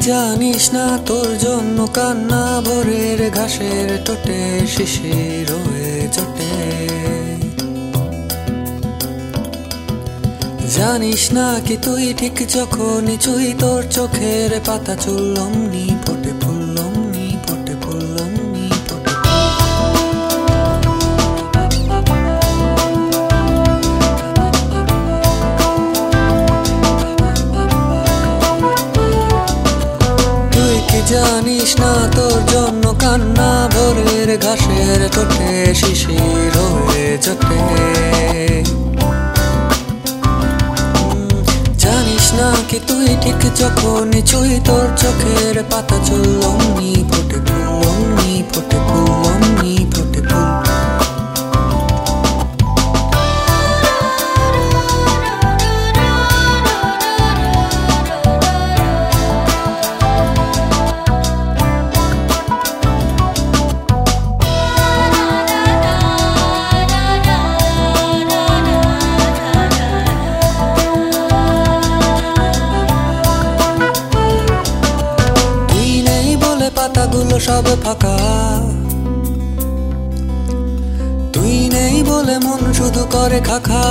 জানিস না তোর জন্য কান্না ভোরের ঘাসের টোটে শিশির হয়ে চটে। জানিস না কি তুই ঠিক যখনই চুই তোর চোখের পাতা চুল্লম নি ফোটে ফুল্লম নি ফোটে ফুল্লম নি ফোটে। তুই কি জানিস না তোর জন্য কান্না ভোরের ঘাসের টোটে শিশির হয়ে চটে। জানিস না কি তুই ঠিক যখনই চুই তোর চোখের পাতা চুল্লম নি ফোটে ফুল্লম নি ফোটে ফুল্লম নি ফোটে ফুল। পাতাগুলো সব ফাঁকা, তুই নেই বলে মন শুধু করে খাখা।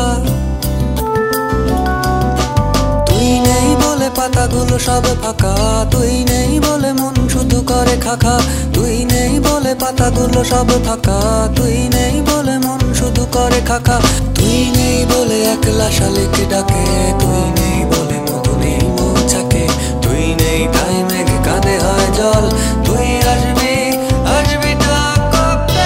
তুই নেই বলে পাতাগুলো সব ফাঁকা, তুই নেই বলে মন শুধু করে খাখা। তুই নেই বলে পাতাগুলো সব ফাঁকা, তুই নেই বলে মন শুধু করে খাখা। তুই নেই বলে একলা শালিকে ডাকে, তুই নেই বলে মধু নেই মৌচাকে। তুই নেই তাই মেঘ কাঁদে হয় জল, তুই আসবি আসবি ডাক করতে।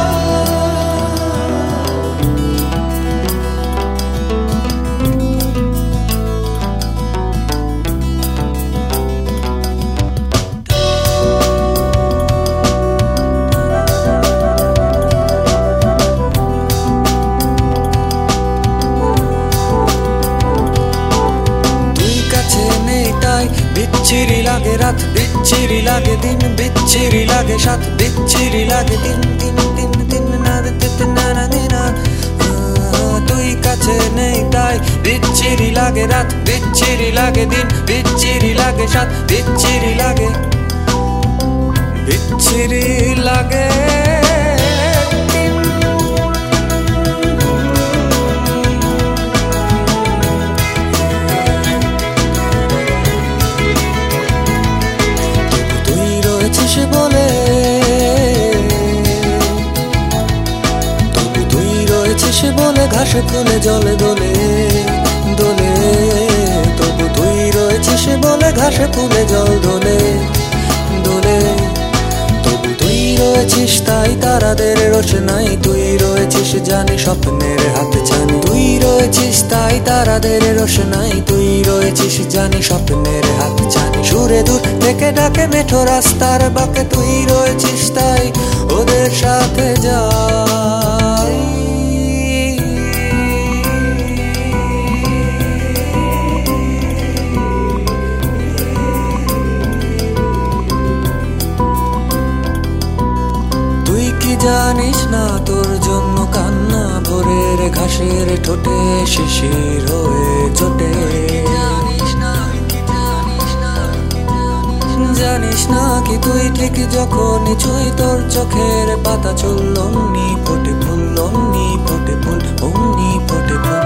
তুই কাছে নেই তাই বিচ্ছিরি লাগে রাত, বিচ্ছিরি লাগে দিন, বিচ্ছিরি লাগে সাত, বিচ্ছিরি লাগে দিন দিন দিন দিন না দিন না না না। তুই কাছে নেই তাই বিচ্ছিরি লাগে রাত, বিচ্ছিরি লাগে দিন, বিচ্ছিরি লাগে সাত, বিচ্ছিরি লাগে বিচ্ছিরি লাগে। বলে তবু তুই রয়েছিস বলে ঘাসে ফুলে জলে দোলে দোলে। তবু তুই রয়েছিস বলে ঘাসে ফুলে জল দোলে দোলে। তবু তুই রয়েছিস তাই তারাদের রোশনাই, তুই রয়েছিস জানি স্বপ্নের হাত ছানি। তুই রয়েছিস তাই তারাদের রোশনাই, তুই রয়েছিস জানি স্বপ্নের হাত ছানি। সুরে দূর থেকে ডাকে মেঠো রাস্তার বাঁকে, তুই রয়েছিস তাই ওদের সাথে যাই। তুই কি জানিস না তোর জন্য কান্না ভোরের ঘাসের ঠোঁটে শিশির হয়ে চটে। জানিস না কি তুই ঠিক যখনই চুই তোর চোখের পাতা চুল্লম নি ফোটে ফুল্লম নি ফোটে ফুল অমনি ফোটে ফুল।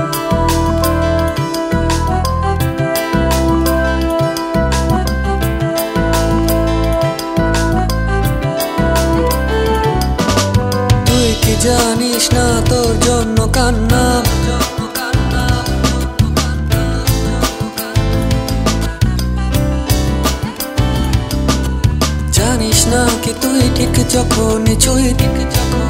তুই কি জানিস না তোর জন্য কান্না, জানিস না কি তুই ঠিক যখনই চুই